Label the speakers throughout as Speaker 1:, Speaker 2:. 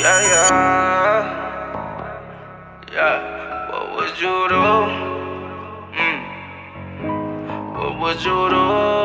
Speaker 1: Yeah. What would you do? What would you do?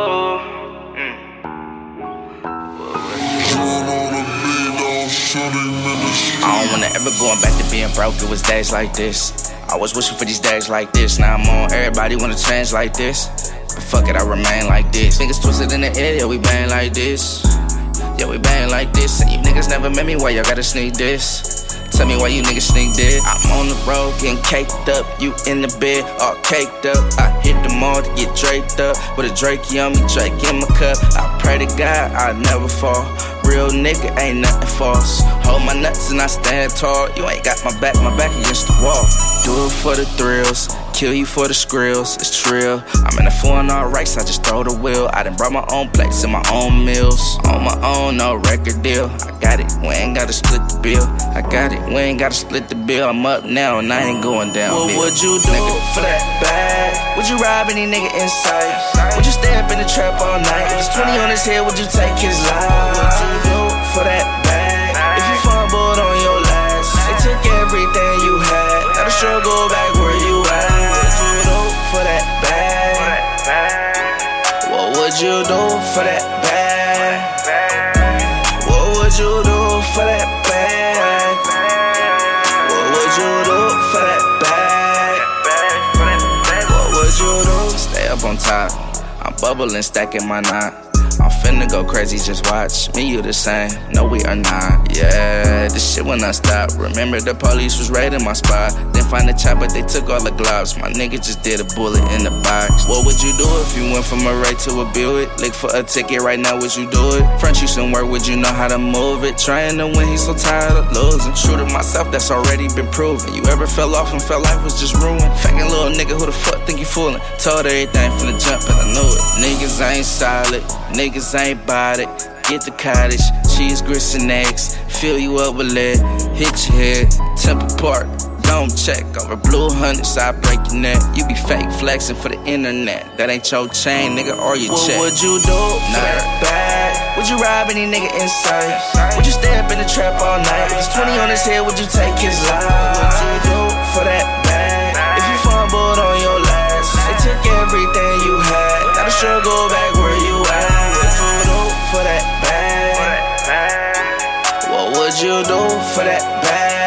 Speaker 1: I don't wanna ever going back to being broke, it was days like this. I was wishing for these days like this. Now I'm on, everybody wanna change like this. But fuck it, I remain like this. Niggas twisted in the air, yeah, we bang like this. Yeah, we bang like this. And you niggas never met me, why y'all gotta sneak this? Tell me why you niggas sneak this. I'm on the road, getting caked up. You in the bed, all caked up. I hit the mall to get draped up. With a Drakey on me, Drake in my cup. I pray to God I never fall. Real nigga ain't nothing false. Hold my nuts and I stand tall. You ain't got my back against the wall. Do it for the thrills, kill you for the skrills, it's trill. I'm in a foreign all race, I just throw the wheel. I done brought my own plates and my own meals. On my own, no record deal. I got it, we ain't gotta split the bill. I got it, we ain't gotta split the bill. I'm up now and I ain't going down. What would you do for that bag? Would you rob any nigga inside? Would you stay up in the trap all night? If it's 20 on his head, would you take his life? What would you do for that bag? If you fumbled on your last, they took everything you had. Gotta struggle back where you at. What would you do for that bag? What would you do for that bag? What would you do for that bag? What would you do for that bag? What would you do? Stay up on top. I'm bubbling, stacking my knot. I'm finna go crazy, just watch. Me, you the same, no we are not. Yeah, this shit will not stop. Remember the police was raiding my spot. Then find the chopper, they took all the globs. My nigga just did a bullet in the box. What would you do if you went from a Ray to a Buick? Lick for a ticket right now, would you do it? Front you somewhere, would you know how to move it? Trying to win, he's so tired of losing. True to myself, that's already been proven. You ever fell off and felt life was just ruined? Faking little nigga, who the fuck think you fooling? Told everything from the jump and I knew it. Niggas ain't solid, niggas ain't bout it. Get the cottage, cheese, grits, and eggs. Fill you up with lead, hit your head. Temple Park, don't check. Over blue hundreds, I break your neck. You be fake flexing for the internet. That ain't your chain, nigga, or your check. What would you do for that bag? Would you rob any nigga inside? Would you stay up in the trap all night? If it's 20 on his head, would you take his life? What would you do for that bag? If you fumbled on your last, they took everything you had. Gotta struggle back where you at. What would you do for that bag? What would you do for that bag?